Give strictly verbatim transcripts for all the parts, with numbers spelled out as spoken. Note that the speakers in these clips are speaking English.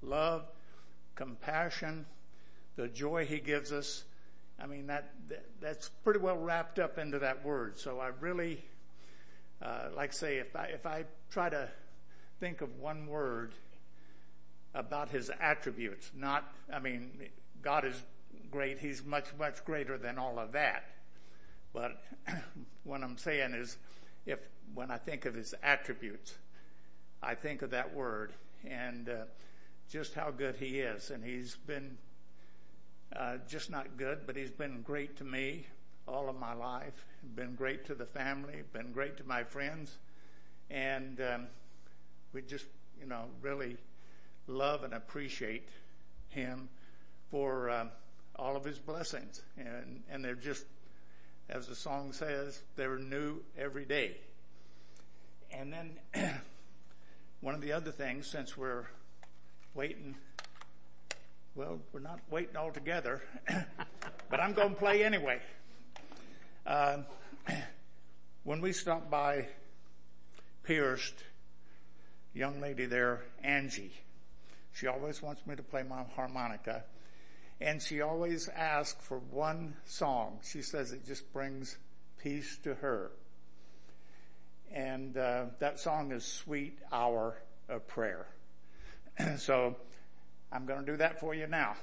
love, compassion, the joy he gives us. I mean, that, that that's pretty well wrapped up into that word. So I really, uh, like I say, if I, if I try to think of one word about his attributes, not, I mean, God is great. He's much, much greater than all of that. But what I'm saying is, if, when I think of his attributes, I think of that word and, uh, just how good he is. And he's been, uh, just not good, but he's been great to me all of my life, been great to the family, been great to my friends. And, um, we just, you know, really love and appreciate him for, um, all of his blessings. And, and they're just, as the song says, they're new every day. And then one of the other things, since we're waiting, well, we're not waiting altogether, but I'm going to play anyway. Uh, when we stopped by Pierce, young lady there, Angie, she always wants me to play my harmonica. And she always asks for one song. She says it just brings peace to her. And uh, that song is Sweet Hour of Prayer. So I'm going to do that for you now.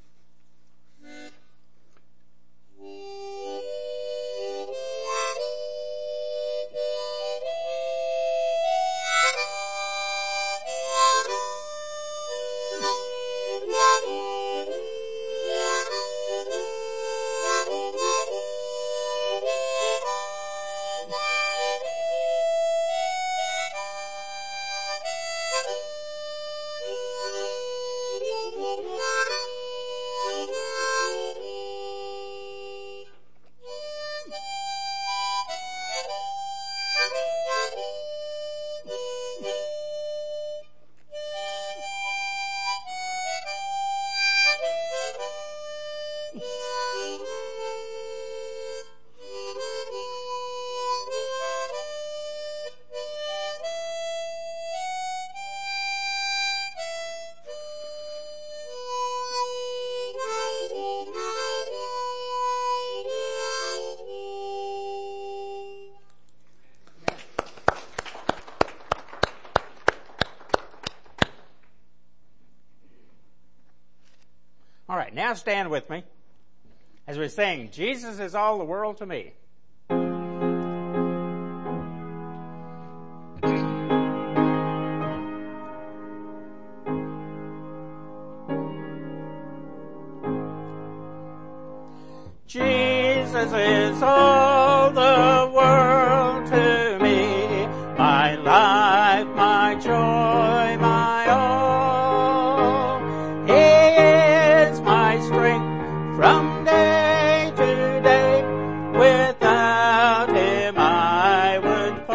All right, now stand with me as we sing, Jesus is all the world to me. Jesus is all the world to me, my life, my joy, my all. He is my strength from day to day. Without him I would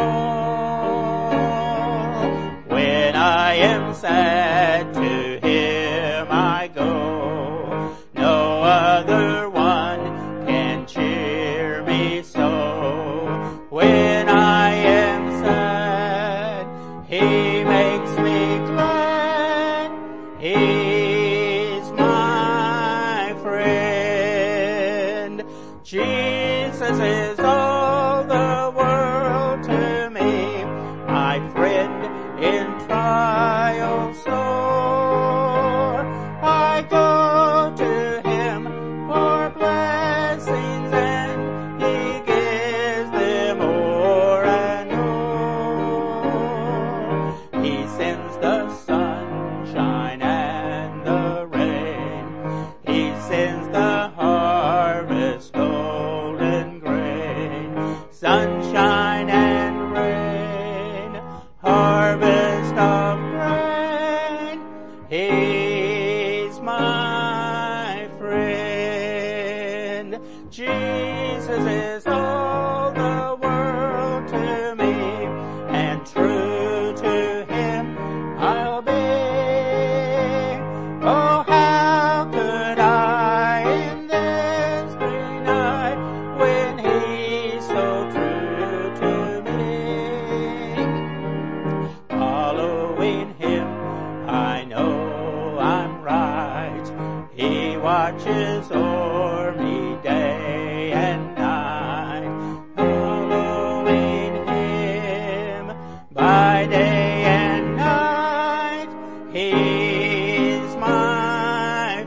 fall. When I am sad, to him I go. No other one can cheer me so. When I am sad, he makes me glad. He's my friend. Jesus is all the world to me, my friend in trial sore. I go to him for blessings, and he gives them more and more. He sends the sunshine and watches o'er me day and night, following him by day and night. He's my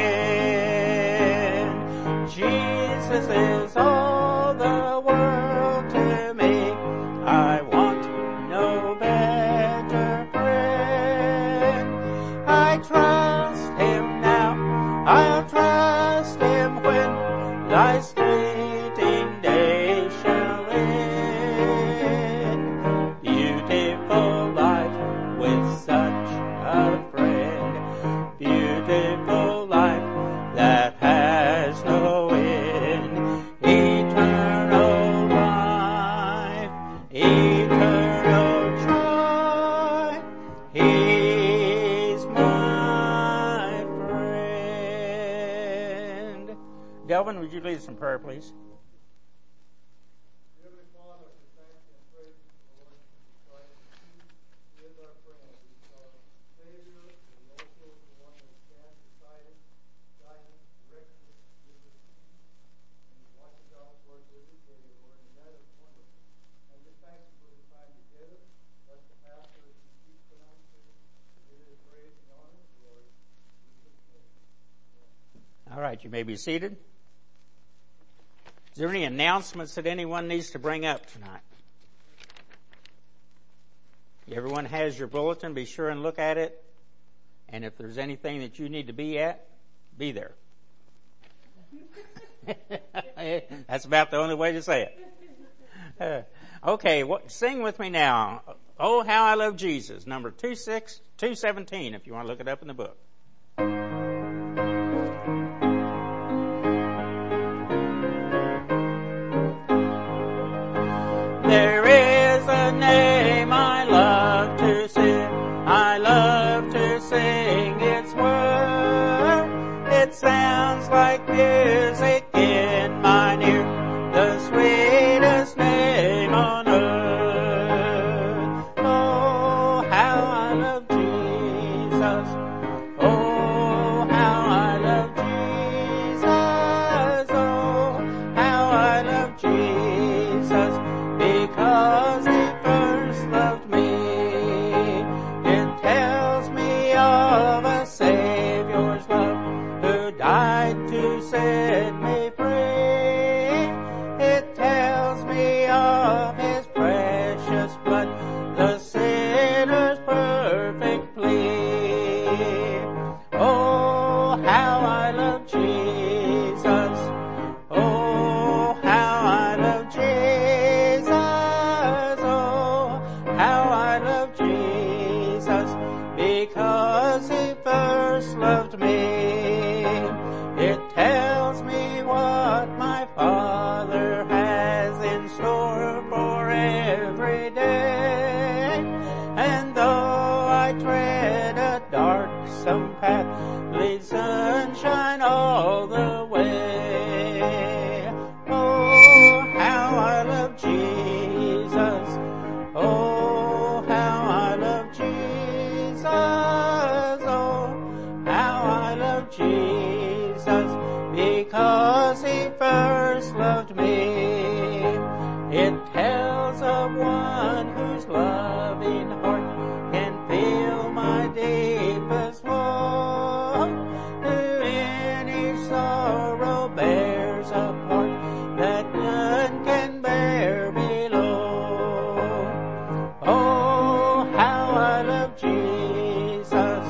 friend. Jesus is all the world to me. I want no better friend. I trust him now, I'll trust him when life's fleeting days shall end. Beautiful life with such a friend, beautiful life that has no end. Eternal life, eternal joy, he's my friend. Delvin, would you lead us in prayer, please? Heavenly Father, we thank you and praise you for the Lord Jesus Christ. He is our friend. He's our Savior, and He also is the one that stands beside us, guides us, directs us, gives us peace, and He watches out for us every day, Lord, and that is wonderful. And just thank you for the time together. Bless the pastor as he speaks tonight, too. Give you the praise and honor and glory. In Jesus' name. Amen. All right, you may be seated. Is there any announcements that anyone needs to bring up tonight? Everyone has your bulletin. Be sure and look at it. And if there's anything that you need to be at, be there. That's about the only way to say it. Uh, okay, what, sing with me now. Oh, How I Love Jesus, number two six two seventeen, if you want to look it up in the book. There is a name I love to sing, I love to sing its word. It sounds like music in my ear, the sweetest name on earth. Oh, how I love Jesus. Oh, how I love Jesus. Oh, how I love Jesus. Because he first loved me. It tells me of a Savior's love who died to set me free. It tells me of his precious blood, the sinner's perfect plea. Oh, how I love Jesus. Oh, how I love Jesus. Oh, how I love Jesus. Because he first loved me. It tells me what my Father has in store for every day. And though I tread a darksome path, leads sunshine all the way. Oh, how I love Jesus. Oh, how I love Jesus. Oh, how I love Jesus. Because he first loved me. It tells of one whose loving heart can feel my deepest woe, who in each sorrow bears a part that none can bear below. Oh, how I love Jesus.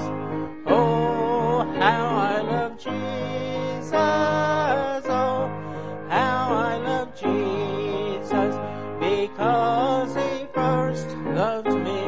Oh, how I love Jesus. Oh, how I love Jesus. Because he first loved me.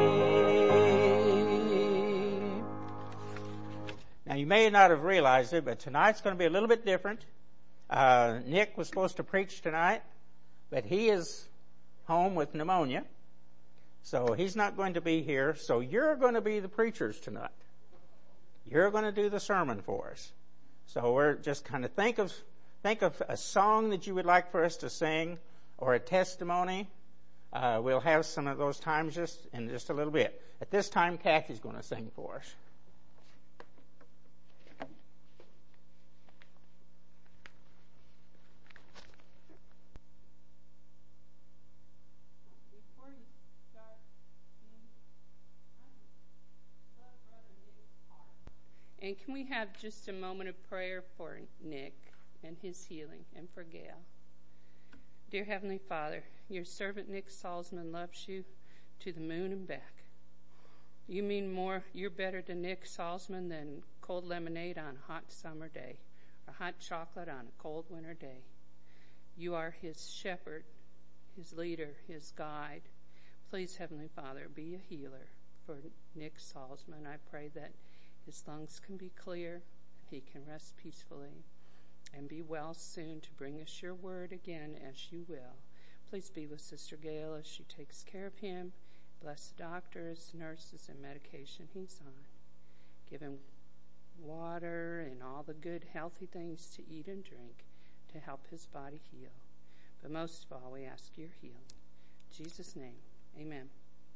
Now you may not have realized it, but tonight's going to be a little bit different. Uh, Nick was supposed to preach tonight, but he is home with pneumonia. So he's not going to be here. So you're going to be the preachers tonight. You're going to do the sermon for us. So we're just kind of think of, think of a song that you would like for us to sing or a testimony. Uh, we'll have some of those times just in just a little bit. At this time, Kathy's going to sing for us. And can we have just a moment of prayer for Nick and his healing, and for Gail? Dear Heavenly Father, your servant Nick Salzman loves you to the moon and back. You mean more, you're better to Nick Salzman than cold lemonade on a hot summer day, or hot chocolate on a cold winter day. You are his shepherd, his leader, his guide. Please, Heavenly Father, be a healer for Nick Salzman. I pray that his lungs can be clear, he can rest peacefully, and be well soon to bring us your word again as you will. Please be with Sister Gail as she takes care of him. Bless the doctors, nurses, and medication he's on. Give him water and all the good, healthy things to eat and drink to help his body heal. But most of all, we ask your healing. In Jesus' name, amen.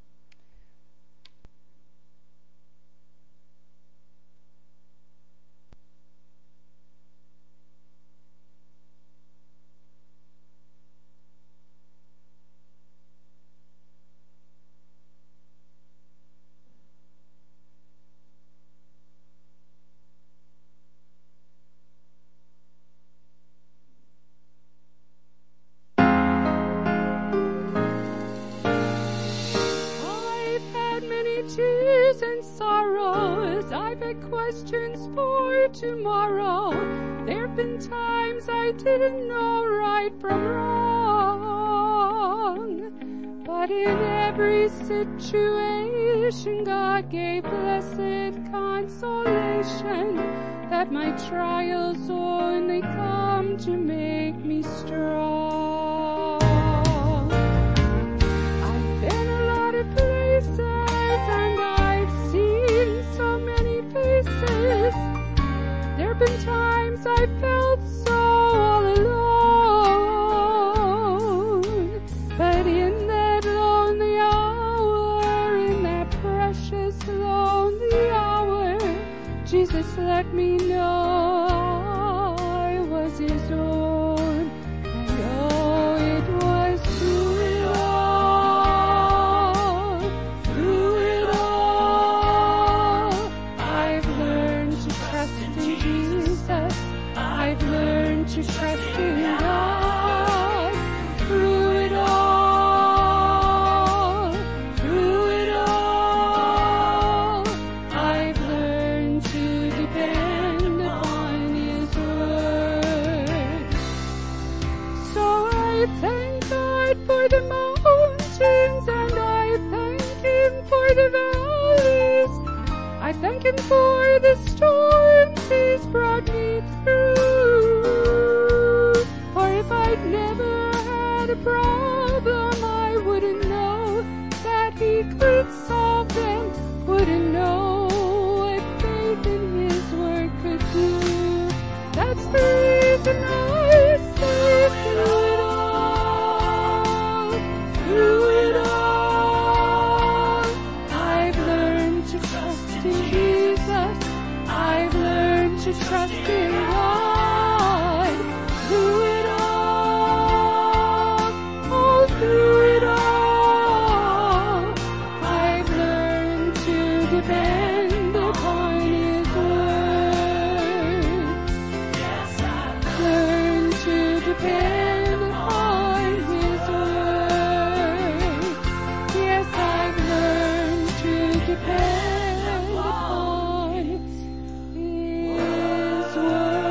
Questions for tomorrow. There've been times I didn't know right from wrong, but in every situation God gave blessed consolation, that my trials only come to make me strong. I've been a lot of places and I've seen so many faces. There've been times I felt so all alone, but in that lonely hour, in that precious lonely hour, Jesus let me know I was his own. And oh, it was through it all, through it all, I've learned to trust in Jesus. I've learned to trust in God. Through it all, through it all, I've learned to depend upon his word. So I thank God for the mountains, and I thank him for the valleys. I thank him for the storms he's brought me through. For if I'd never had a problem, I wouldn't know that he could solve them. Wouldn't know what faith in his word could do. That's the reason I say through it all, through it all, I've learned to trust in Jesus. I've learned to trust in God. Through it all, oh, through it all, I've learned to depend upon his word. Yes, I've learned to depend upon his word. Yes, I've learned to depend upon his word.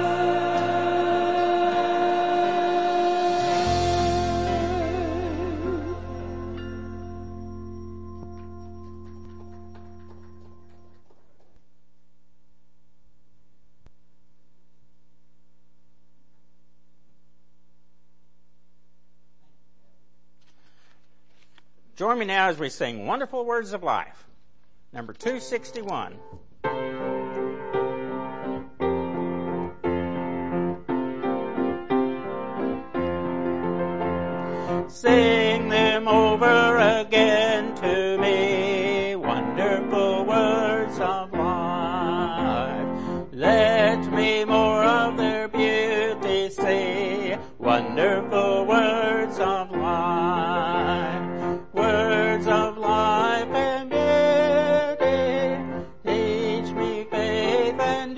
Join me now as we sing Wonderful Words of Life, number two sixty-one. Sing them over again to me, wonderful words of life. Let me more of their beauty see, wonderful words of life. Words of life and beauty, teach me faith and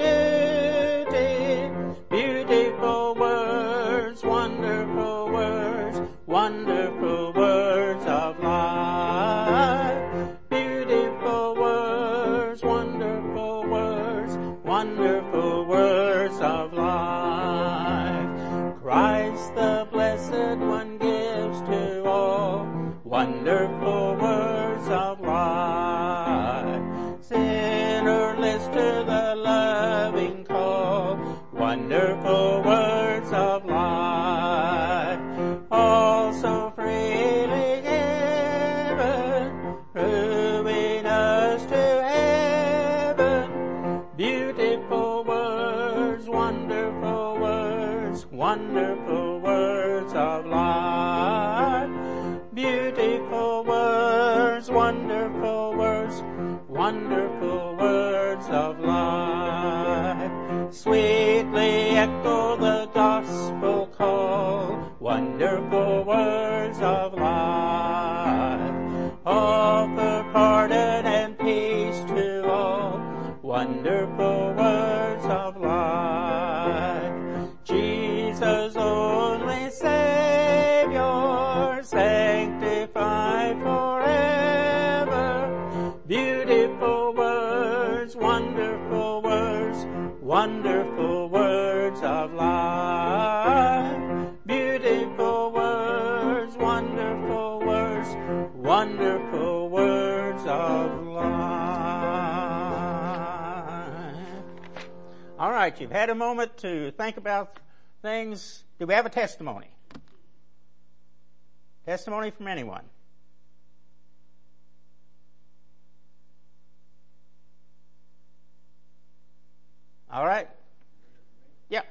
wonderful words of life. Christ the Blessed One gives to all wonderful words of life. Sinner, list to the loving call, wonderful words of life. Also freely given, proving us to heaven. Beautiful words, wonderful words, wonderful words of life. Beautiful words, wonderful words, wonderful words of life. Sweetly echo the gospel call, wonderful words of life. Offer pardon and peace to all, wonderful words of life. Jesus only Savior, sanctified forever. Beautiful words, wonderful words, wonderful words of life. Beautiful words, wonderful words, wonderful words of life. All right, you've had a moment to think about things. Do we have a testimony? Testimony from anyone? All right. Yeah.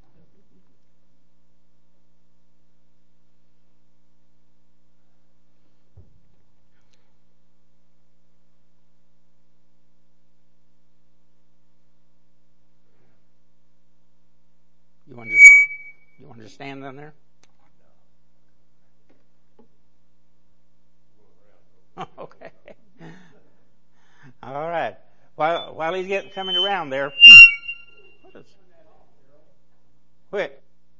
You want to just, you want to just stand down there? Okay. All right. While while he's getting coming around there. What is? Quit.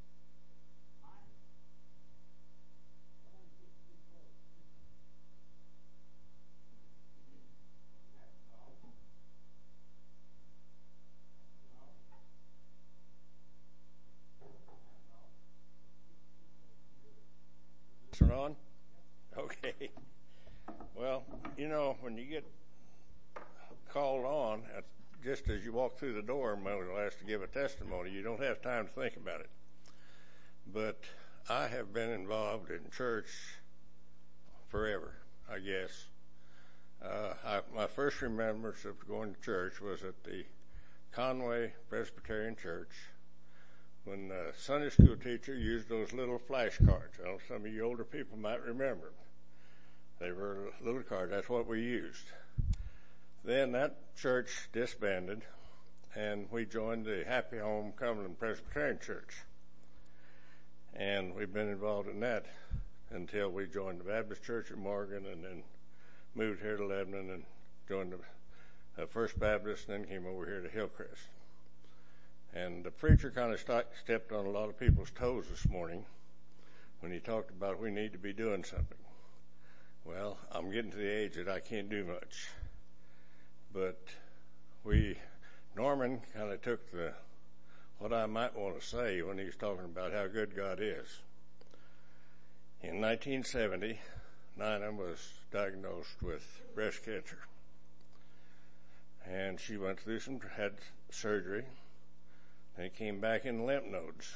Turn on? Okay. Well, you know, when you get called on, just as you walk through the door and Mother asked to give a testimony, you don't have time to think about it. But I have been involved in church forever, I guess. Uh, I, my first remembrance of going to church was at the Conway Presbyterian Church when the Sunday school teacher used those little flashcards. I know some of you older people might remember them. They were little cards. That's what we used. Then that church disbanded, and we joined the Happy Home Cumberland Presbyterian Church. And we've been involved in that until we joined the Baptist Church at Morgan, and then moved here to Lebanon and joined the uh, First Baptist, and then came over here to Hillcrest. And the preacher kind of st- stepped on a lot of people's toes this morning when he talked about we need to be doing something. Well, I'm getting to the age that I can't do much. But we, Norman kind of took the, what I might want to say when he was talking about how good God is. In nineteen seventy, Nina was diagnosed with breast cancer. And she went through some, had surgery, and it came back in lymph nodes.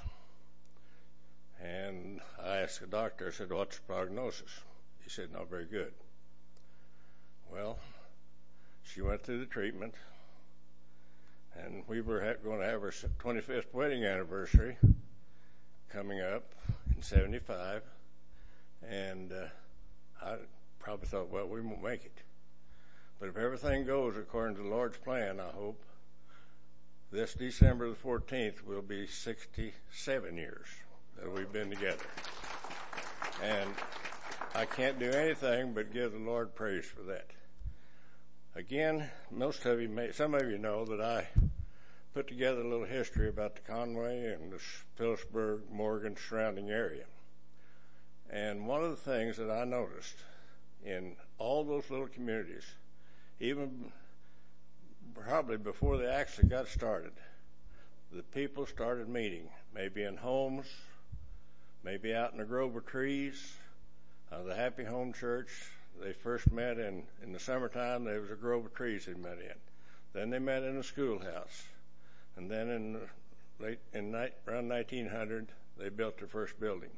And I asked the doctor, I said, what's the prognosis? He said, not very good. Well, she went through the treatment, and we were ha- going to have her twenty-fifth wedding anniversary coming up in seventy-five, and uh, I probably thought, well, we won't make it. But if everything goes according to the Lord's plan, I hope, this December the fourteenth will be sixty-seven years that we've been together. And I can't do anything but give the Lord praise for that. Again, most of you may, some of you know that I put together a little history about the Conway and the Phillipsburg, Morgan surrounding area. And one of the things that I noticed in all those little communities, even probably before they actually got started, the people started meeting, maybe in homes, maybe out in the grove of trees. Uh, the Happy Home Church, they first met in, in the summertime. There was a grove of trees they met in. Then they met in a schoolhouse. And then in late in ni- around nineteen hundred, they built their first building.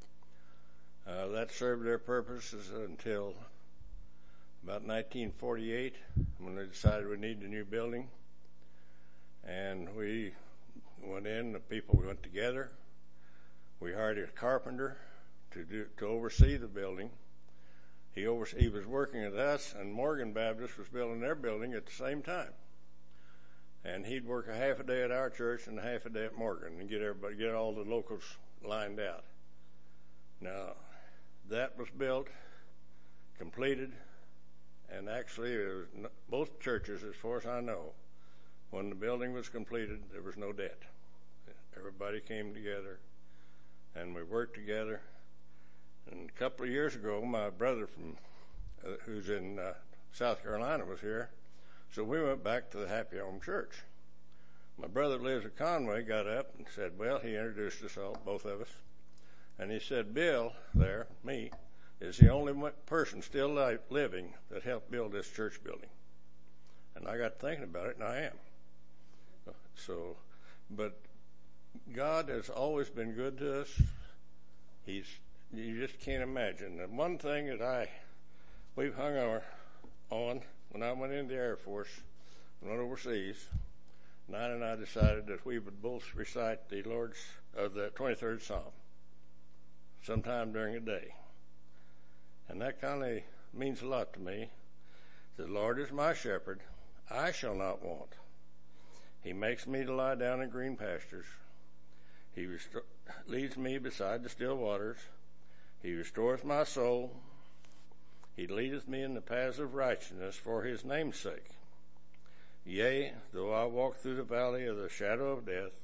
Uh, that served their purposes until about nineteen forty-eight, when they decided we needed a new building. And we went in, the people went together. We hired a carpenter to do, to oversee the building. He over, he was working with us, and Morgan Baptist was building their building at the same time. And he'd work a half a day at our church and a half a day at Morgan and get everybody, get all the locals lined out. Now, that was built, completed, and actually it was no, both churches, as far as I know, when the building was completed, there was no debt. Everybody came together, and we worked together. And a couple of years ago, my brother from uh, who's in uh, South Carolina was here, so we went back to the Happy Home Church. My brother lives at Conway, got up and said, well, he introduced us all, both of us, and he said, Bill, there, me, is the only person still li- living that helped build this church building. And I got thinking about it, and I am. So, but God has always been good to us. He's, you just can't imagine. The one thing that I, we've hung our, on, when I went into the Air Force and went overseas, Nine and I decided that we would both recite the Lord's, uh, the twenty-third Psalm sometime during the day. And that kind of means a lot to me. The Lord is my shepherd, I shall not want. He makes me to lie down in green pastures. He restor- leads me beside the still waters. He restoreth my soul. He leadeth me in the paths of righteousness for his name's sake. Yea, though I walk through the valley of the shadow of death,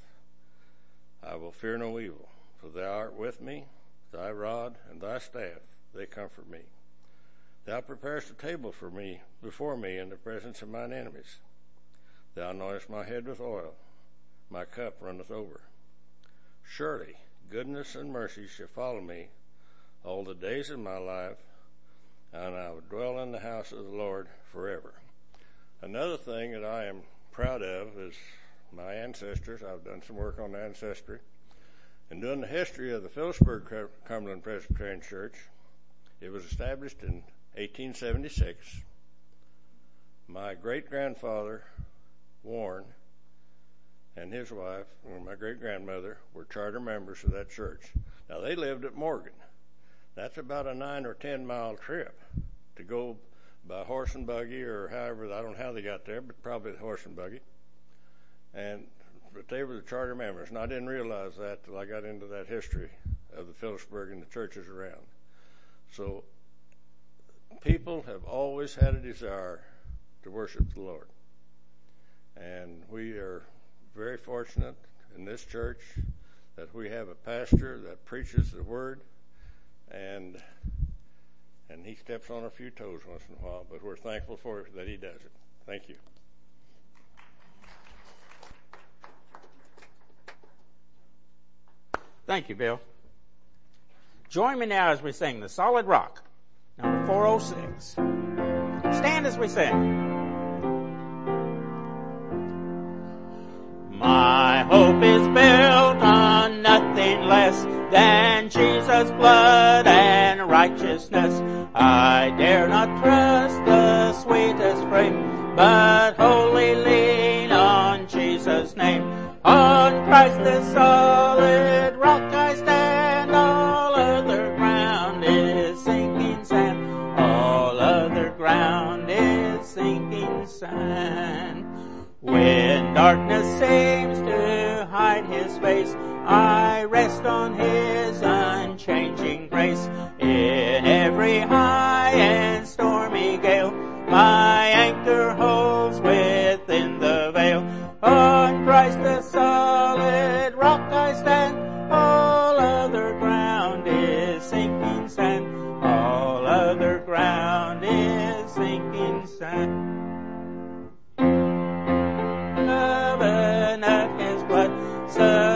I will fear no evil, for thou art with me, thy rod and thy staff, they comfort me. Thou preparest a table for me, before me in the presence of mine enemies. Thou anointest my head with oil, my cup runneth over. Surely goodness and mercy shall follow me all the days of my life, and I will dwell in the house of the Lord forever. Another thing that I am proud of is my ancestors. I've done some work on ancestry. And doing the history of the Phillipsburg Cumberland Presbyterian Church, it was established in eighteen seventy-six. My great-grandfather, Warren, and his wife, and my great-grandmother, were charter members of that church. Now, they lived at Morgan. That's about a nine or ten mile trip to go by horse and buggy, or however, I don't know how they got there, but probably the horse and buggy. And, but they were the charter members, and I didn't realize that till I got into that history of the Phillipsburg and the churches around. So, people have always had a desire to worship the Lord. And we are very fortunate in this church that we have a pastor that preaches the word, and and he steps on a few toes once in a while, but we're thankful for it that he does it. Thank you. Thank you, Bill. Join me now as we sing The Solid Rock, number four oh six. Stand as we sing. My hope is built on nothing less than Jesus' blood and righteousness. I dare not trust the sweetest frame, but wholly lean on Jesus' name. On Christ the solid rock I stand, all other ground is sinking sand. All other ground is sinking sand. When darkness seems to hide his face, I rest on his unchanging grace. In every high and stormy gale, my anchor holds within the veil. On Christ the solid rock I stand, all other ground is sinking sand. All other ground is sinking sand.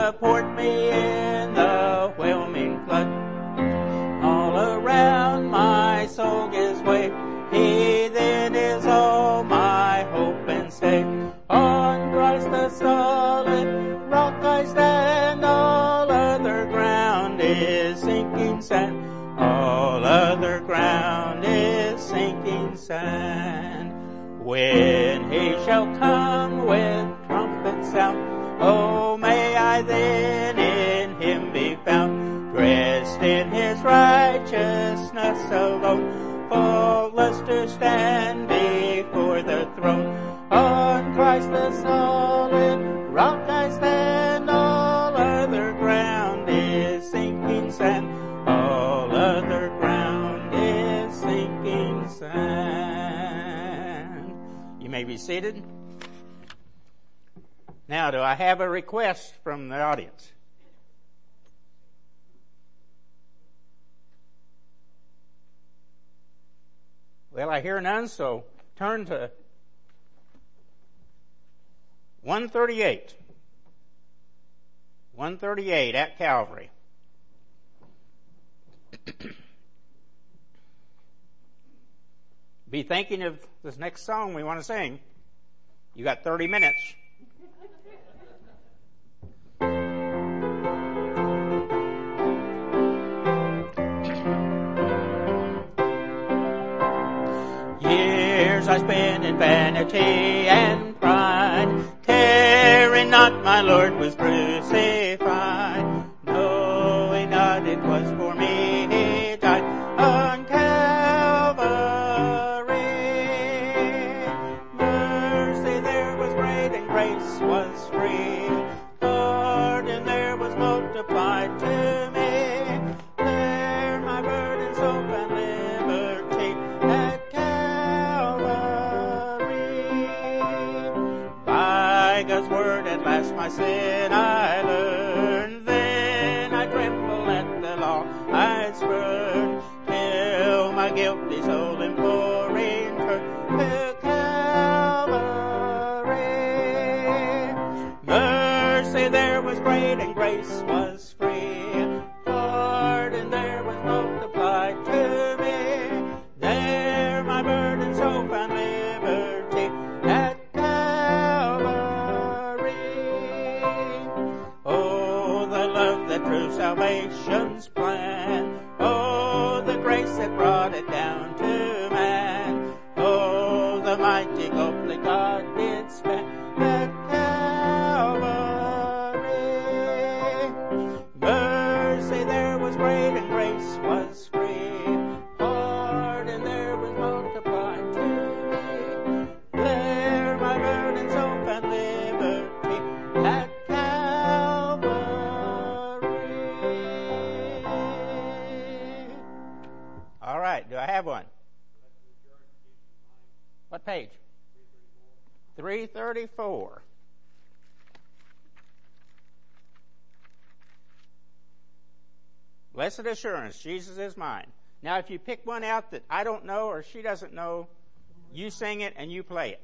support me in the whelming flood. All around my soul gives way. He then is all my hope and stay. On Christ the solid rock I stand. All other ground is sinking sand. All other ground is sinking sand. When he shall come with trumpet sound, oh, may I then in him be found, dressed in his righteousness alone, faultless to stand before the throne. On Christ the solid rock I stand. All other ground is sinking sand. All other ground is sinking sand. You may be seated. Now, do I have a request from the audience? Well, I hear none, so turn to one thirty-eight. one thirty-eight at Calvary. Be thinking of this next song we want to sing. You got thirty minutes. Years I spent in vanity and pride, caring not my Lord was crucified, knowing not it was for me he died on Calvary. Mercy there was great and grace was free, pardon there was multiplied to me. There my burdens, hope and liberty at God's word at last my sin I learned. Then I tremble at the law I'd spurn, till my guilty soul imploring turn to Calvary. Mercy there was great and grace was free, pardon there was multiplied to me. There my burdens, hope and liberty at true salvation's plan. Oh, the grace that brought it down to man. Oh, the mighty gulf that God did span at Calvary. Mercy there was great and grace was free, pardon there was multiplied to me. There my burdens, hope and liberty at do I have one? What page? three thirty-four. Blessed assurance, Jesus is mine. Now, if you pick one out that I don't know or she doesn't know, you sing it and you play it.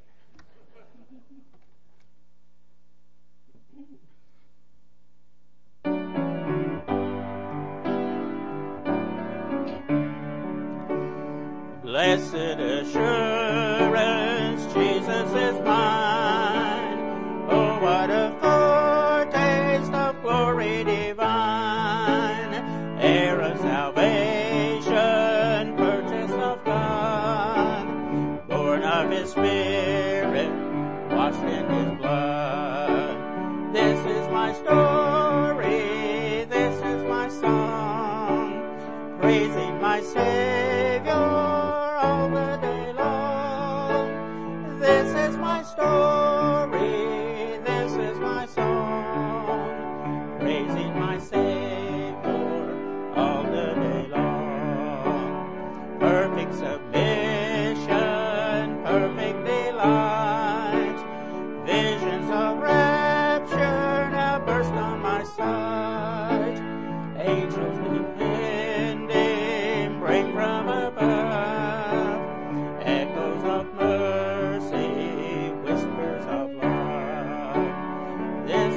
Blessed assurance, Jesus is mine. Oh, what a foretaste of glory divine, heir of salvation, purchase of God, born of His Spirit, washed in His blood. This is my story, this is my song, praising my Savior all the day long. This is my story, this is my song, praising my Savior all the day long. Perfect submission, perfect delight, visions of rapture now burst on my sight. Angels defending, bring from above echoes of mercy, whispers of love. This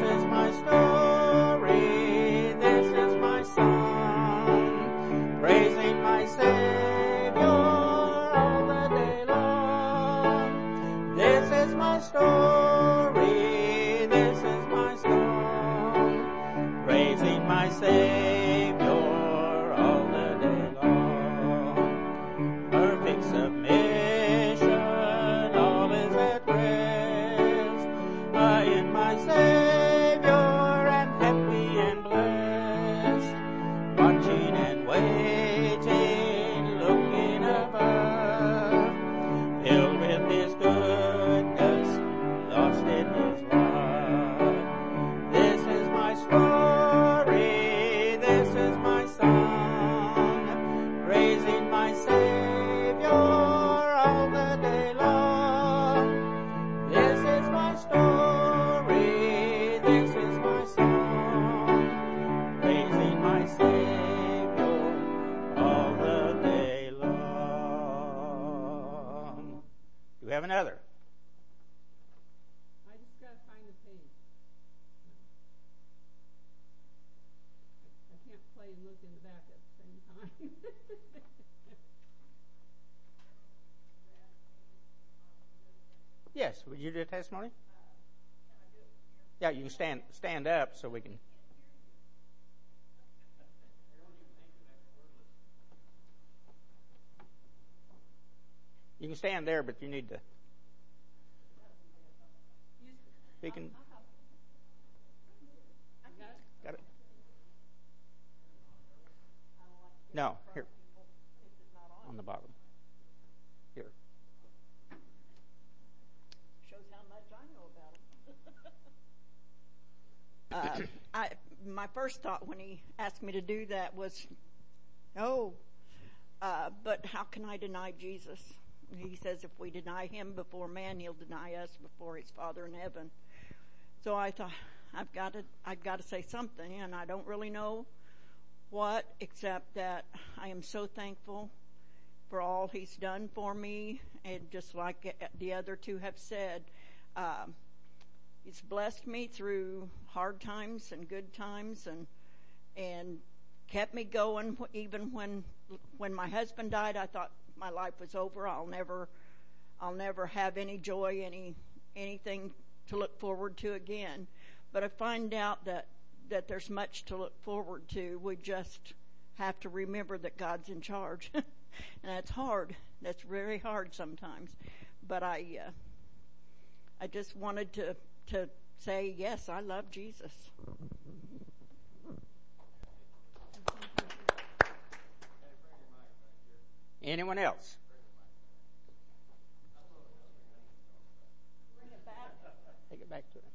Yes, would you do a testimony? Yeah, you can stand stand up so we can. You can stand there, but you need to. You can. Got it. No, here. On the bottom. Here. Shows how much I know about him. uh, I, my first thought when he asked me to do that was, no, uh, but how can I deny Jesus? He says if we deny him before man, he'll deny us before his Father in heaven. So I thought, I've got to, I've got to say something, and I don't really know what, except that I am so thankful for all he's done for me, and just like the other two have said, um, he's blessed me through hard times and good times, and and kept me going. Even when when my husband died, I thought my life was over. I'll never, I'll never have any joy, any anything to look forward to again. But I find out that that there's much to look forward to. We just have to remember that God's in charge. And that's hard. That's very hard sometimes. But I uh, I just wanted to, to say, yes, I love Jesus. Anyone else? Bring it back. Take it back to him.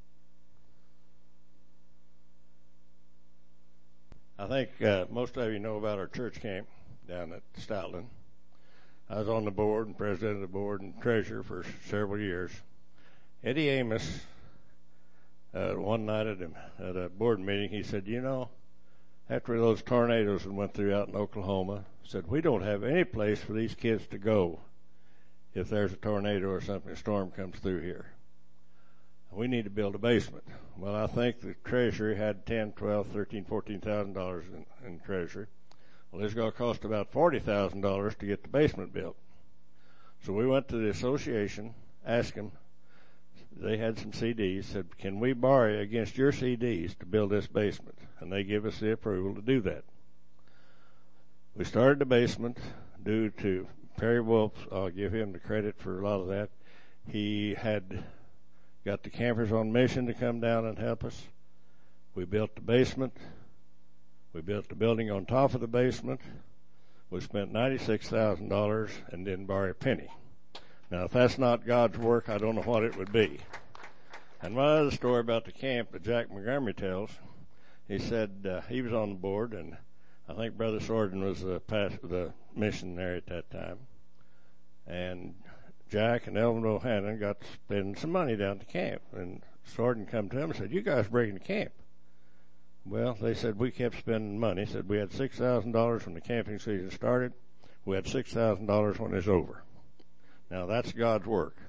I think uh, most of you know about our church camp down at Stoutland. I was on the board and president of the board and treasurer for several years. Eddie Amos, uh, one night at a, at a board meeting, he said, you know, after those tornadoes that went through out in Oklahoma, said, we don't have any place for these kids to go if there's a tornado or something, a storm comes through here. We need to build a basement. Well, I think the treasurer had ten, twelve, thirteen, fourteen thousand dollars in, in treasury. Well, it's going to cost about forty thousand dollars to get the basement built. So we went to the association, asked them. They had some C Ds, said, can we borrow against your C Ds to build this basement? And they give us the approval to do that. We started the basement due to Perry Wolf. I'll give him the credit for a lot of that. He had got the campers on mission to come down and help us. We built the basement. We built the building on top of the basement. We spent ninety-six thousand dollars and didn't borrow a penny. Now, if that's not God's work, I don't know what it would be. And one other story about the camp that Jack Montgomery tells, he said uh, he was on the board, and I think Brother Sorden was the, past, the missionary at that time. And Jack and Elvin O'Hannon got to spend some money down at the camp. And Sorden come to him and said, you guys breaking the camp. Well, they said we kept spending money. Said we had six thousand dollars when the camping season started. We had six thousand dollars when it's over. Now, that's God's work.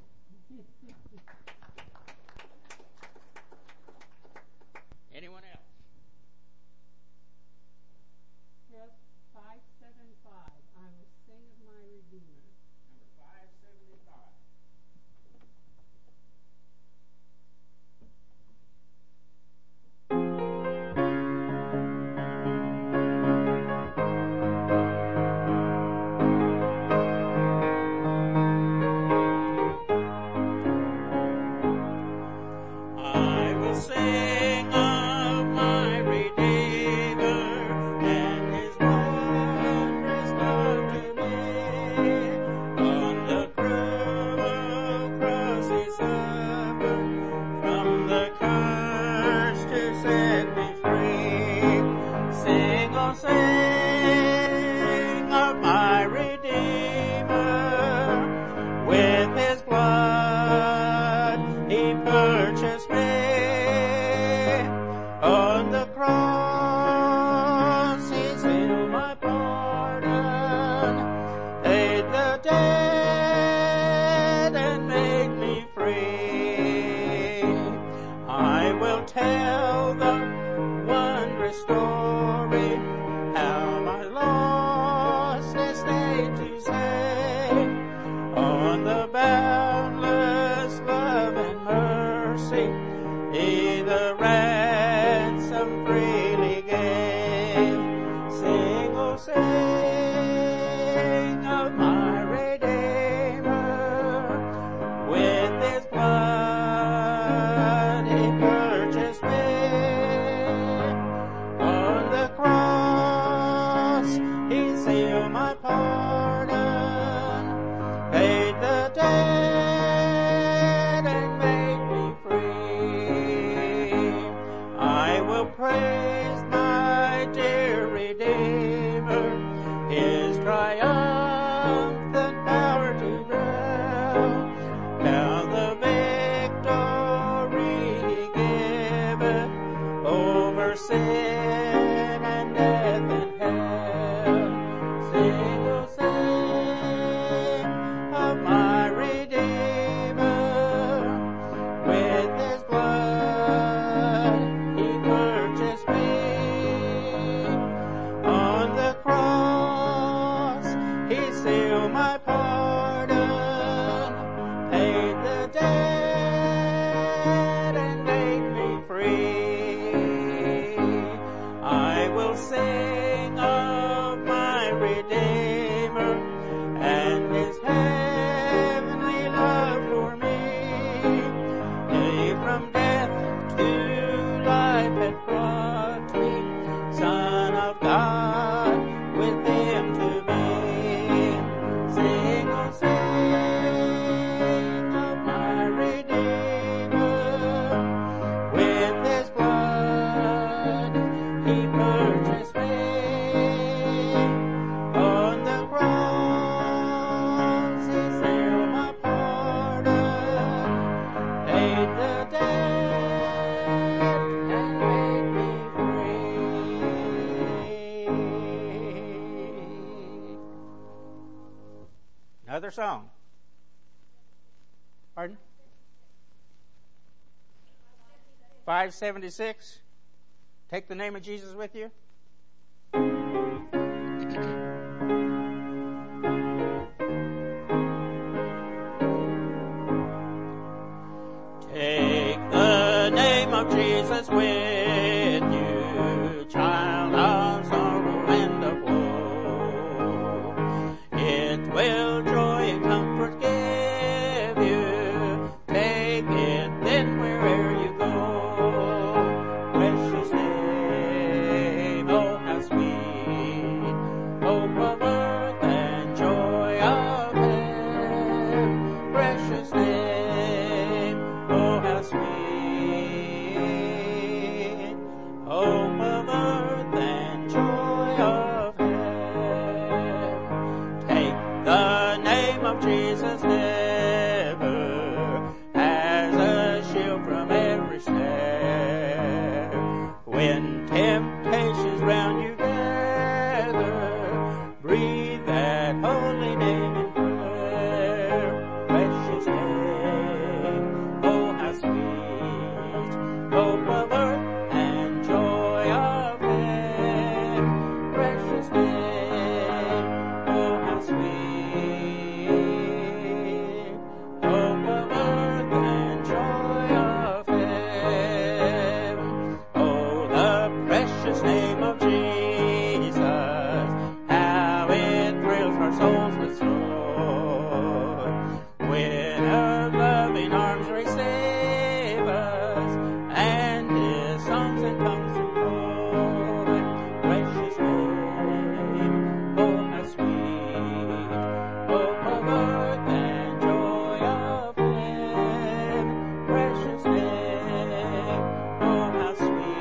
Anyone else? Yes, five seven five. I will sing of my Redeemer. Number five seventy-five. I will sing of my Redeemer and his wondrous love to me. On the cruel cross he suffered, from the curse to set me free. Sing, oh sing of my Redeemer, with his blood he purchased me. On the cross he sealed my pardon, paid the debt and made me free. I will tell the wondrous story, how my heaven over sin and death and hell. Sing, oh sing of my Redeemer. With his blood he purchased me. On the cross he sealed my pardon, paid the debt and made me free. I will sing of my Redeemer and his heavenly love for me. He from death to life had brought me, Son of God, with him to be. Sing, oh sing of my Redeemer. With his blood he purchased me. On the cross he sealed my pardon, paid the debt and made me free. Another song. Pardon? five seventy-six. Take the name of Jesus with you. Take the name of Jesus with you, child of sorrow and of woe. It will joy and comfort give you. Take it then wherever you go. Precious name, oh how sweet, hope of earth and joy of heaven. Precious name, oh how sweet, hope of earth and joy of heaven. Take the name of Jesus ever as a shield from every snare. When temptations round you gather, breathe that holy name in prayer. Precious name, oh how sweet, hope of earth and joy of heaven. Precious name, oh how sweet, hope of earth and joy of heaven. Oh, the precious name of Jesus, how it thrills our souls with joy. When her loving arms receive us, and his songs and tongues employ. Precious name, oh how sweet, hope of earth and joy of heaven. Precious name, oh how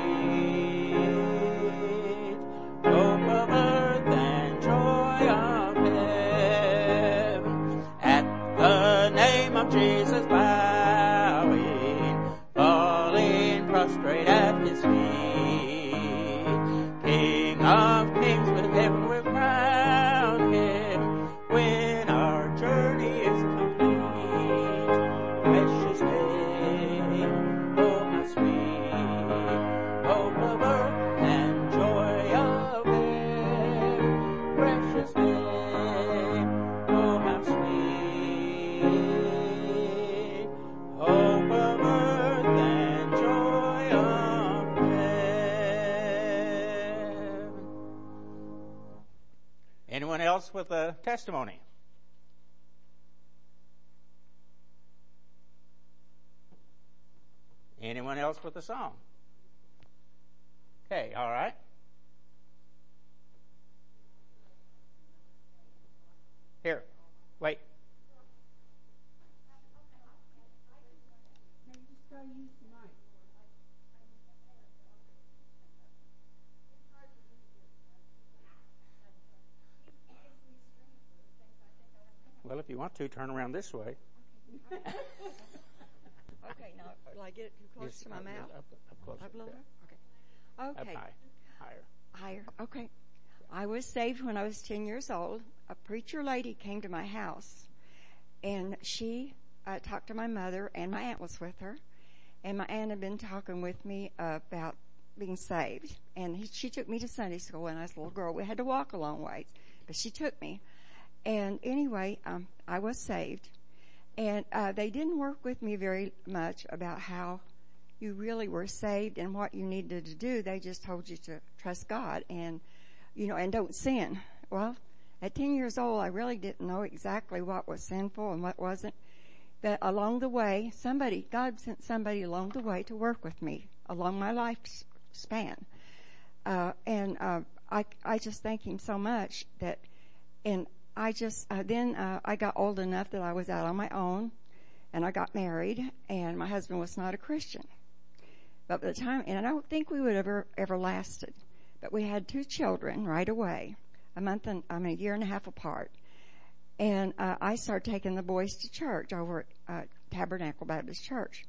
sweet, hope of earth and joy of heaven. At the name of Jesus bowing, falling prostrate at his feet. King of kings, with heaven will crown him when our journey is complete. Precious name, oh how sweet, hope of earth and joy of heaven. Precious name, oh how sweet, hope of earth and joy of heaven. Anyone else with a testimony? Anyone else with a song? Okay, all right. Here, wait. Well, if you want to, turn around this way. Okay, now, will I get it too close Just to my up- mouth? Up, up closer. Up a little there. bit? Okay. Up Okay. high. Higher. Higher. Okay. I was saved when I was ten years old. A preacher lady came to my house, and she uh, talked to my mother, and my aunt was with her. And my aunt had been talking with me uh, about being saved. And he, she took me to Sunday school when I was a little girl. We had to walk a long ways, but she took me. And anyway, um, I was saved. And uh, they didn't work with me very much about how you really were saved and what you needed to do. They just told you to trust God and, you know, and don't sin. Well, at ten years old, I really didn't know exactly what was sinful and what wasn't. But along the way, somebody, God sent somebody along the way to work with me along my lifespan. Uh, and, uh, I, I just thank Him so much that, and I just, uh, then, uh, I got old enough that I was out on my own and I got married and my husband was not a Christian. But by the time, and I don't think we would have ever, ever lasted, but we had two children right away, a month and, I mean, a year and a half apart. And uh, I started taking the boys to church over at uh, Tabernacle Baptist Church.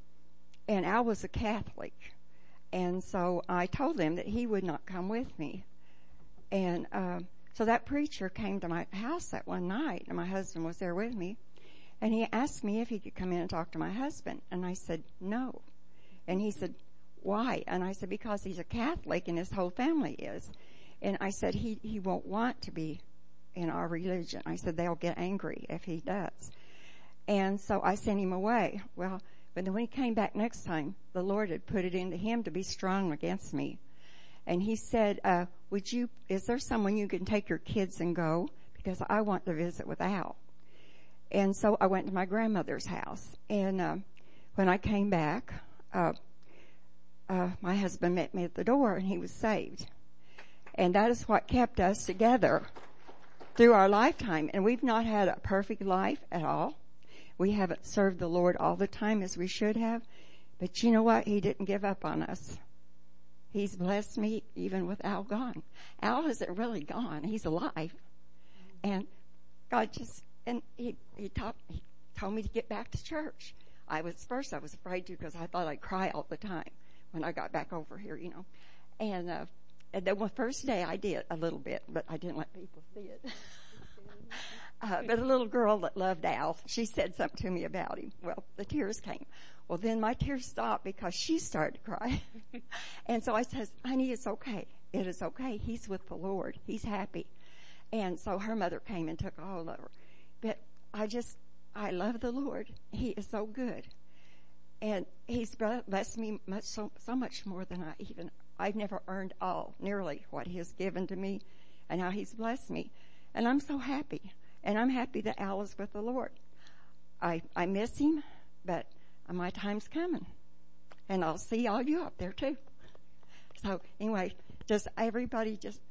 And Al was a Catholic. And so I told him that he would not come with me. And uh, so that preacher came to my house that one night, and my husband was there with me. And he asked me if he could come in and talk to my husband. And I said, no. And he said, why? And I said, because he's a Catholic and his whole family is. And I said, he, he won't want to be in our religion. I said, they'll get angry if he does. And so I sent him away. Well, but then when he came back next time, the Lord had put it into him to be strong against me. And he said, uh, would you, is there someone you can take your kids and go? Because I want to visit with Al. And so I went to my grandmother's house. And, uh, when I came back, uh, uh, my husband met me at the door and he was saved. And that is what kept us together through our lifetime. And we've not had a perfect life at all. We haven't served the Lord all the time as we should have. But you know what? He didn't give up on us. He's blessed me even with Al gone. Al isn't really gone. He's alive. And God just, and he, he taught, he told me to get back to church. I was, first I was afraid to because I thought I'd cry all the time when I got back over here, you know. And, uh, and the first day I did a little bit, but I didn't let people see it. uh, but a little girl that loved Al, she said something to me about him. Well, the tears came. Well, then my tears stopped because she started to cry. And so I says, honey, it's okay. It is okay. He's with the Lord. He's happy. And so her mother came and took a hold of her. But I just, I love the Lord. He is so good. And He's blessed me much, so, so much more than I even, I've never earned all, nearly what He has given to me and how He's blessed me. And I'm so happy. And I'm happy that Al is with the Lord. I, I miss him, but my time's coming. And I'll see all you up there too. So anyway, just everybody just,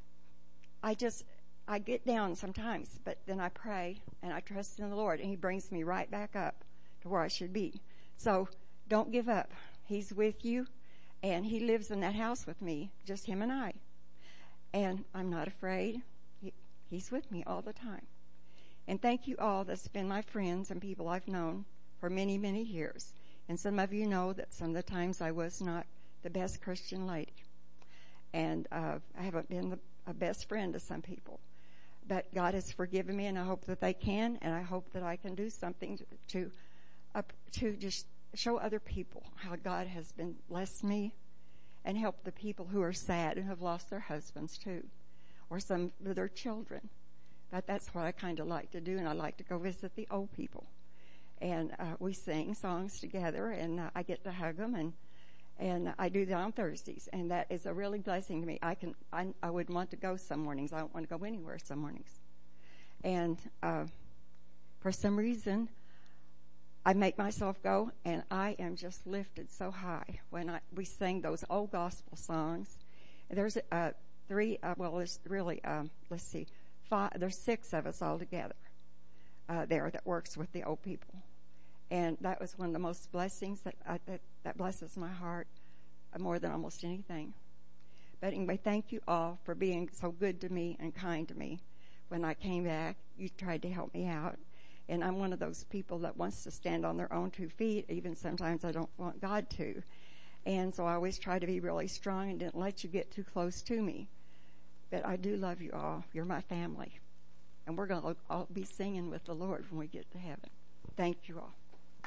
I just, I get down sometimes, but then I pray and I trust in the Lord and He brings me right back up to where I should be. So don't give up. He's with you and He lives in that house with me, just Him and I. And I'm not afraid. He, he's with me all the time. And thank you all that's been my friends and people I've known for many, many years. And some of you know that some of the times I was not the best Christian lady. And uh, I haven't been the, a best friend to some people. But God has forgiven me, and I hope that they can, and I hope that I can do something to to, uh, to just show other people how God has been blessed me and help the people who are sad and have lost their husbands too, or some of their children. But that's what I kind of like to do, and I like to go visit the old people. And uh, we sing songs together, and uh, I get to hug them, and and I do that on Thursdays, and that is a really blessing to me. I can I, I would want to go some mornings. I don't want to go anywhere some mornings. And uh, for some reason, I make myself go, and I am just lifted so high when I we sing those old gospel songs. There's uh, three, uh, well, there's really, um, let's see, five, there's six of us all together uh, there that works with the old people. And that was one of the most blessings that, I, that, that blesses my heart more than almost anything. But anyway, thank you all for being so good to me and kind to me. When I came back, you tried to help me out. And I'm one of those people that wants to stand on their own two feet. Even sometimes I don't want God to. And so I always try to be really strong and didn't let you get too close to me. But I do love you all. You're my family. And we're going to all be singing with the Lord when we get to heaven. Thank you all.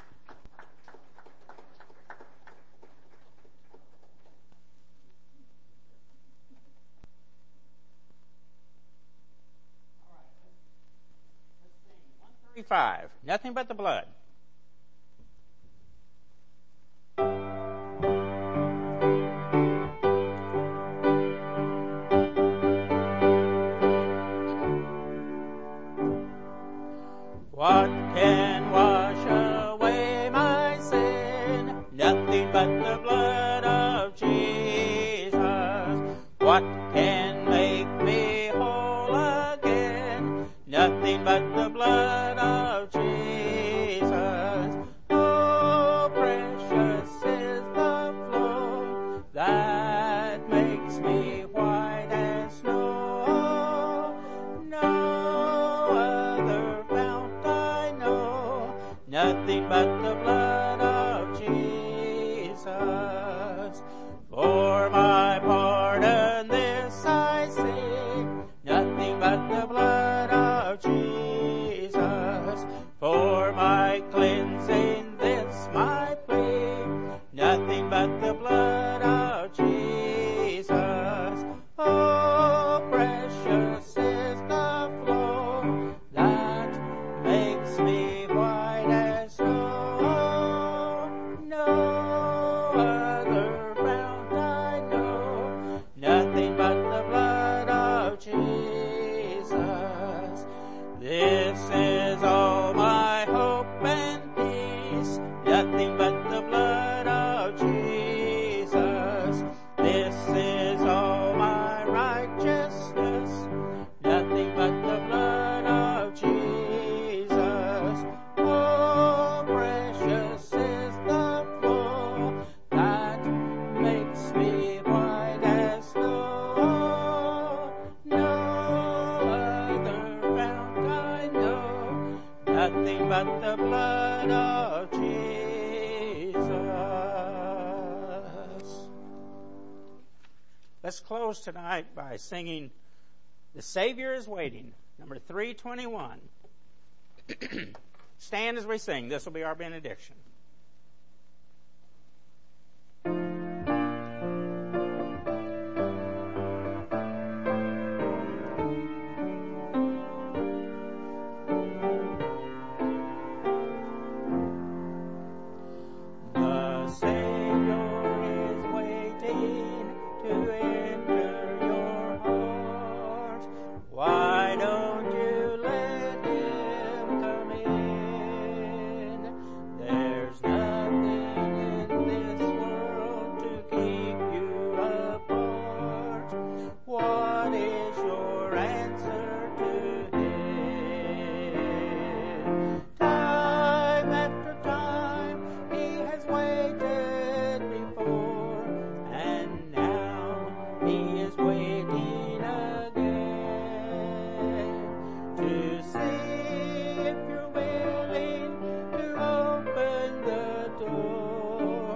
Five. Nothing but the blood. What can wash away my sin? Nothing but the blood of Jesus. What can make me whole again? Nothing but the blood of Jesus. Oh, precious is the flow that makes me white as snow. No other fount I know, nothing but the blood of Jesus. For my pardon this I sing, nothing but the blood of Jesus. For my cleansing this my plea, nothing but the blood of Jesus. Oh, precious is the flow that makes me white as snow. No other fount I know, nothing but the blood of Jesus. This is all my hope and peace, nothing but the blood of Jesus. This is all my righteousness, nothing but the blood of Jesus. Oh, precious is the flow that makes me white as snow. No other fount I know, nothing but the blood of Jesus. Let's close tonight by singing "The Savior is Waiting," number three twenty-one. Stand as we sing. This will be our benediction. The Savior is waiting to enter your heart. Why don't you let Him come in? There's nothing in this world to keep you apart. What is your answer to Him? Time after time He has waited before, and now He is waiting again to see if you're willing to open the door.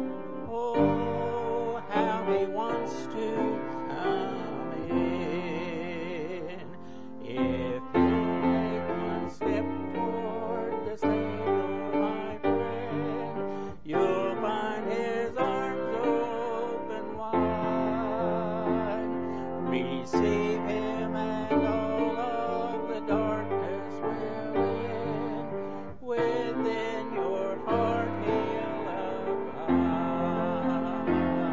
Oh, how He wants to come in. If you take one step toward the Savior, my friend, you'll find His arms open wide. Receive Him and all of the darkness will end. Within your heart He'll abide.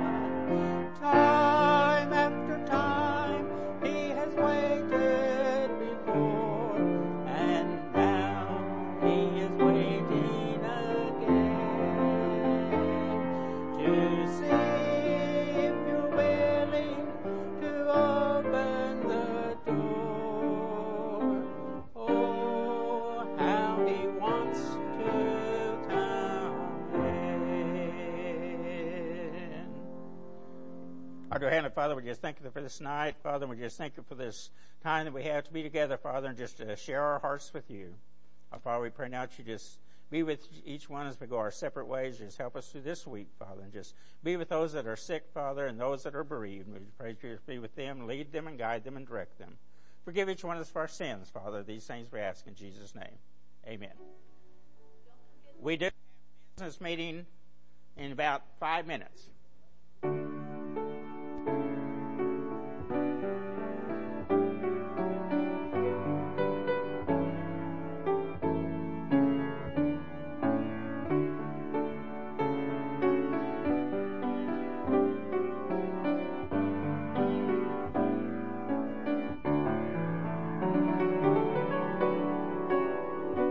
Time after time He has waited before, and now He is waiting again to see if you're willing to open the door. Oh, how He wants to come in. Our dear Heavenly Father, we just thank you for this night. Father, we just thank you for this time that we have to be together, Father, and just to share our hearts with you. Our Father, we pray now that you just be with each one as we go our separate ways. Just help us through this week, Father, and just be with those that are sick, Father, and those that are bereaved. We pray that you just be with them, lead them, and guide them, and direct them. Forgive each one of us for our sins, Father. These things we ask in Jesus' name. Amen. We do have a business meeting in about five minutes.